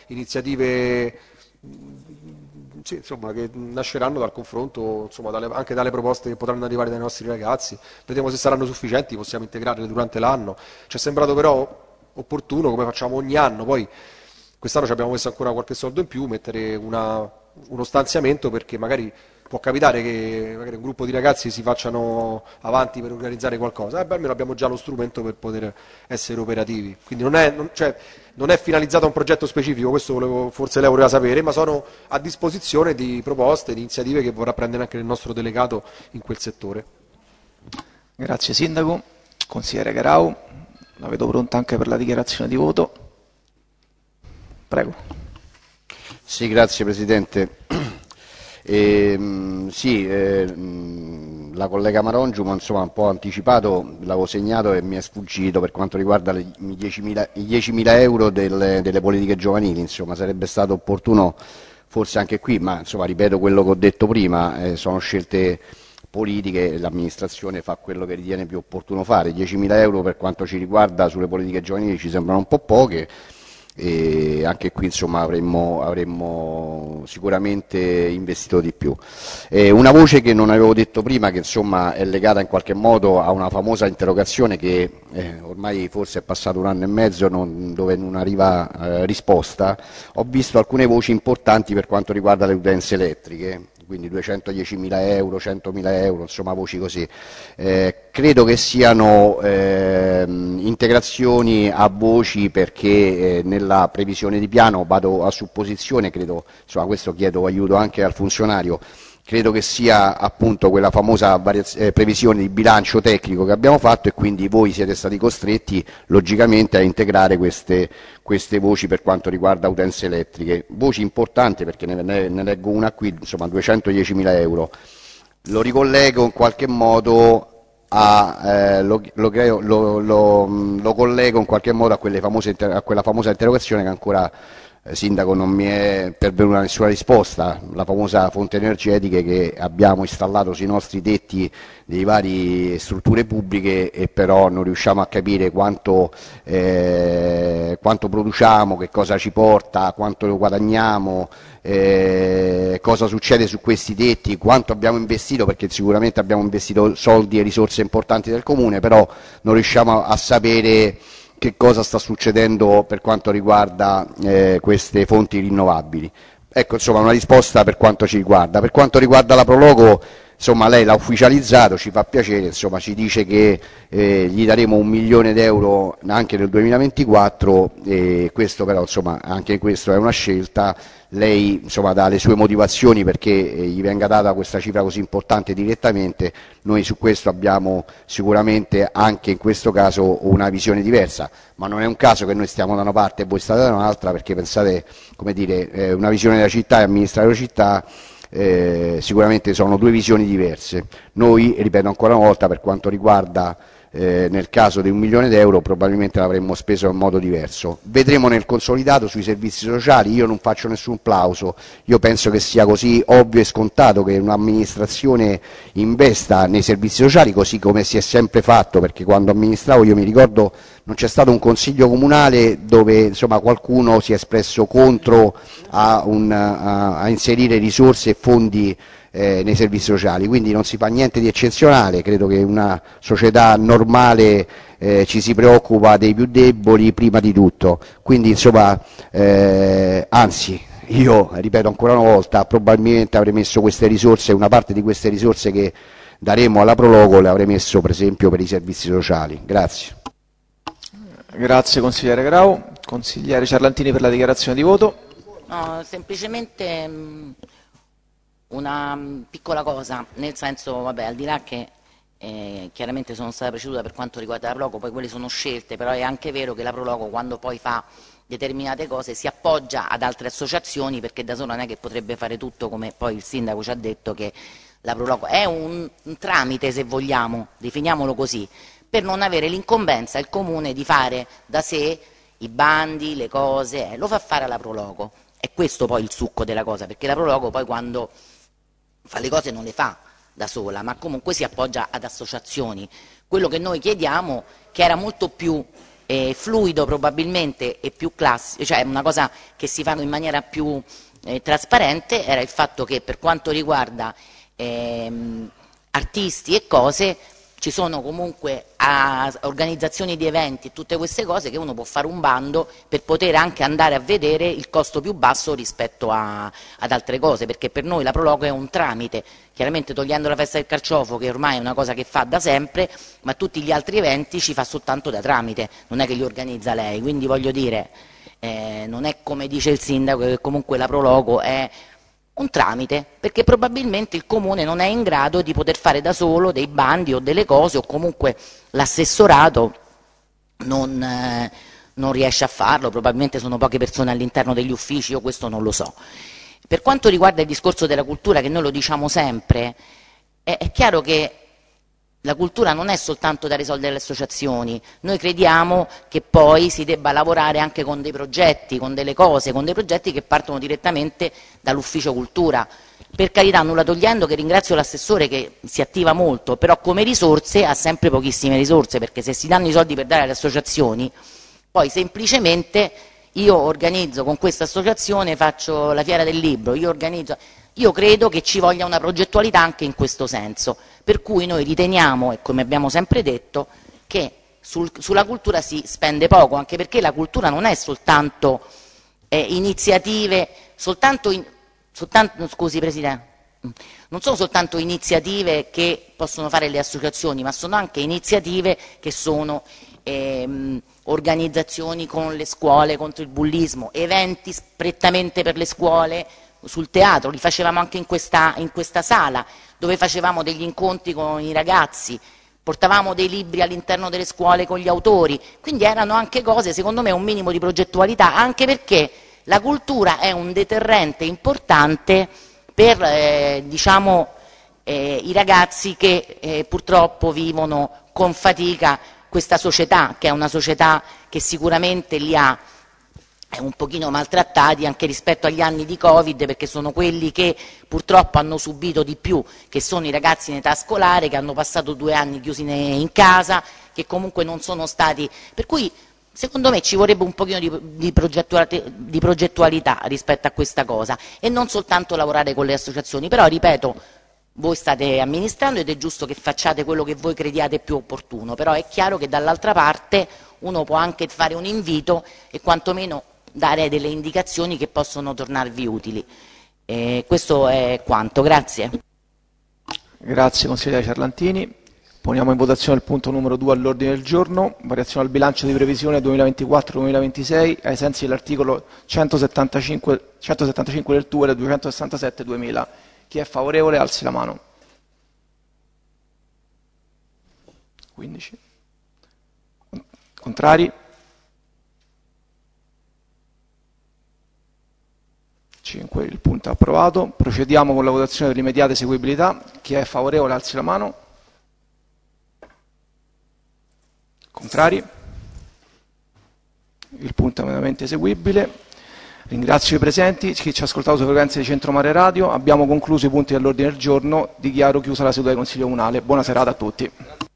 iniziative sì, insomma, che nasceranno dal confronto, insomma, anche dalle proposte che potranno arrivare dai nostri ragazzi. Vedremo se saranno sufficienti, possiamo integrarle durante l'anno. Ci è sembrato però opportuno, come facciamo ogni anno, poi quest'anno ci abbiamo messo ancora qualche soldo in più, mettere uno stanziamento perché magari può capitare che magari un gruppo di ragazzi si facciano avanti per organizzare qualcosa, e beh, almeno abbiamo già lo strumento per poter essere operativi. Quindi cioè, non è finalizzato a un progetto specifico, questo forse lei voleva sapere, ma sono a disposizione di proposte, di iniziative che vorrà prendere anche il nostro delegato in quel settore. Grazie Sindaco. Consigliere Garau, la vedo pronta anche per la dichiarazione di voto. Prego. Sì, grazie Presidente. La collega Marongiu insomma un po' anticipato, l'avevo segnato e mi è sfuggito per quanto riguarda i 10.000 euro delle politiche giovanili, insomma sarebbe stato opportuno forse anche qui, ma insomma ripeto quello che ho detto prima, sono scelte politiche, l'amministrazione fa quello che ritiene più opportuno fare. 10.000 euro per quanto ci riguarda sulle politiche giovanili ci sembrano un po' poche, e anche qui insomma avremmo sicuramente investito di più. Una voce che non avevo detto prima, che insomma è legata in qualche modo a una famosa interrogazione che ormai forse è passato un anno e mezzo dove non arriva risposta. Ho visto alcune voci importanti per quanto riguarda le utenze elettriche, quindi 210.000 euro, 100.000 euro, insomma voci così. Credo che siano integrazioni a voci perché nella previsione di piano, vado a supposizione, credo, insomma questo chiedo aiuto anche al funzionario, credo che sia appunto quella famosa previsione di bilancio tecnico che abbiamo fatto, e quindi voi siete stati costretti logicamente a integrare queste voci per quanto riguarda utenze elettriche. Voci importanti perché ne leggo una qui, insomma 210.000 euro. Lo ricollego in qualche modo lo collego in qualche modo a quella famosa interrogazione che ancora Sindaco non mi è pervenuta nessuna risposta, la famosa fonte energetica che abbiamo installato sui nostri tetti dei vari strutture pubbliche, e però non riusciamo a capire quanto produciamo, che cosa ci porta, quanto guadagniamo, cosa succede su questi tetti, quanto abbiamo investito, perché sicuramente abbiamo investito soldi e risorse importanti del Comune, però non riusciamo a sapere che cosa sta succedendo per quanto riguarda queste fonti rinnovabili. Ecco, insomma, una risposta per quanto ci riguarda. Per quanto riguarda la Prologo, insomma, lei l'ha ufficializzato, ci fa piacere, insomma, ci dice che gli daremo 1 milione d'euro anche nel 2024, e questo però, insomma, anche questo è una scelta. Lei insomma dà le sue motivazioni perché gli venga data questa cifra così importante direttamente. Noi su questo abbiamo sicuramente anche in questo caso una visione diversa, ma non è un caso che noi stiamo da una parte e voi state da un'altra, perché pensate, come dire, una visione della città e amministrare la città sicuramente sono due visioni diverse. Noi, ripeto ancora una volta, per quanto riguarda nel caso di 1 milione d'euro probabilmente l'avremmo speso in modo diverso. Vedremo nel consolidato sui servizi sociali. Io non faccio nessun plauso, io penso che sia così ovvio e scontato che un'amministrazione investa nei servizi sociali, così come si è sempre fatto, perché quando amministravo, io mi ricordo, non c'è stato un consiglio comunale dove insomma qualcuno si è espresso contro a inserire risorse e fondi nei servizi sociali, quindi non si fa niente di eccezionale. Credo che una società normale ci si preoccupa dei più deboli prima di tutto, quindi insomma anzi, io ripeto ancora una volta, probabilmente avrei messo queste risorse, una parte di queste risorse che daremo alla Prologo le avrei messo per esempio per i servizi sociali. Grazie. Grazie consigliere Grau. Consigliere Ciarlantini per la dichiarazione di voto. No, semplicemente una piccola cosa, nel senso, vabbè, al di là che chiaramente sono stata preceduta per quanto riguarda la Prologo, poi quelle sono scelte, però è anche vero che la Prologo quando poi fa determinate cose si appoggia ad altre associazioni, perché da sola non è che potrebbe fare tutto, come poi il sindaco ci ha detto che la Prologo è un tramite, se vogliamo, definiamolo così, per non avere l'incombenza il comune di fare da sé i bandi, le cose, lo fa fare alla Prologo. È questo poi il succo della cosa, perché la Prologo poi quando fa le cose non le fa da sola, ma comunque si appoggia ad associazioni. Quello che noi chiediamo, che era molto più fluido probabilmente e più classico, cioè una cosa che si fa in maniera più trasparente, era il fatto che per quanto riguarda artisti e cose, ci sono comunque organizzazioni di eventi e tutte queste cose che uno può fare un bando per poter anche andare a vedere il costo più basso rispetto ad altre cose, perché per noi la Proloco è un tramite, chiaramente togliendo la festa del carciofo che ormai è una cosa che fa da sempre, ma tutti gli altri eventi ci fa soltanto da tramite, non è che li organizza lei, quindi voglio dire, non è come dice il sindaco che comunque la Proloco è un tramite, perché probabilmente il comune non è in grado di poter fare da solo dei bandi o delle cose, o comunque l'assessorato non riesce a farlo, probabilmente sono poche persone all'interno degli uffici, io questo non lo so. Per quanto riguarda il discorso della cultura, che noi lo diciamo sempre, è chiaro che la cultura non è soltanto dare soldi alle associazioni, noi crediamo che poi si debba lavorare anche con dei progetti, con delle cose, con dei progetti che partono direttamente dall'ufficio cultura. Per carità, nulla togliendo, che ringrazio l'assessore che si attiva molto, però come risorse ha sempre pochissime risorse, perché se si danno i soldi per dare alle associazioni, poi semplicemente io organizzo con questa associazione, faccio la fiera del libro, io credo che ci voglia una progettualità anche in questo senso, per cui noi riteniamo, e come abbiamo sempre detto, che sulla cultura si spende poco, anche perché la cultura non è soltanto iniziative, scusi Presidente, non sono soltanto iniziative che possono fare le associazioni, ma sono anche iniziative che sono organizzazioni con le scuole contro il bullismo, eventi prettamente per le scuole, sul teatro, li facevamo anche in questa sala, dove facevamo degli incontri con i ragazzi, portavamo dei libri all'interno delle scuole con gli autori, quindi erano anche cose, secondo me, un minimo di progettualità, anche perché la cultura è un deterrente importante per i ragazzi che purtroppo vivono con fatica questa società, che è una società che sicuramente li ha un pochino maltrattati anche rispetto agli anni di Covid, perché sono quelli che purtroppo hanno subito di più, che sono i ragazzi in età scolare, che hanno passato 2 anni chiusi in casa, che comunque non sono stati, per cui secondo me ci vorrebbe un pochino di progettualità rispetto a questa cosa, e non soltanto lavorare con le associazioni, però ripeto, voi state amministrando ed è giusto che facciate quello che voi crediate più opportuno, però è chiaro che dall'altra parte uno può anche fare un invito e quantomeno dare delle indicazioni che possono tornarvi utili. Questo è quanto, grazie. Grazie consigliere Ciarlantini. Poniamo in votazione il punto numero 2 all'ordine del giorno, variazione al bilancio di previsione 2024-2026 ai sensi dell'articolo 175 del TUE del 267-2000. Chi è favorevole alzi la mano. 15. Contrari? 5. Il punto è approvato. Procediamo con la votazione dell'immediata eseguibilità. Chi è favorevole alzi la mano. Contrari? Il punto è immediatamente eseguibile. Ringrazio i presenti, chi ci ha ascoltato sulle frequenze di Centro Mare Radio. Abbiamo concluso i punti dell'ordine del giorno. Dichiaro chiusa la seduta del Consiglio Comunale. Buona serata a tutti.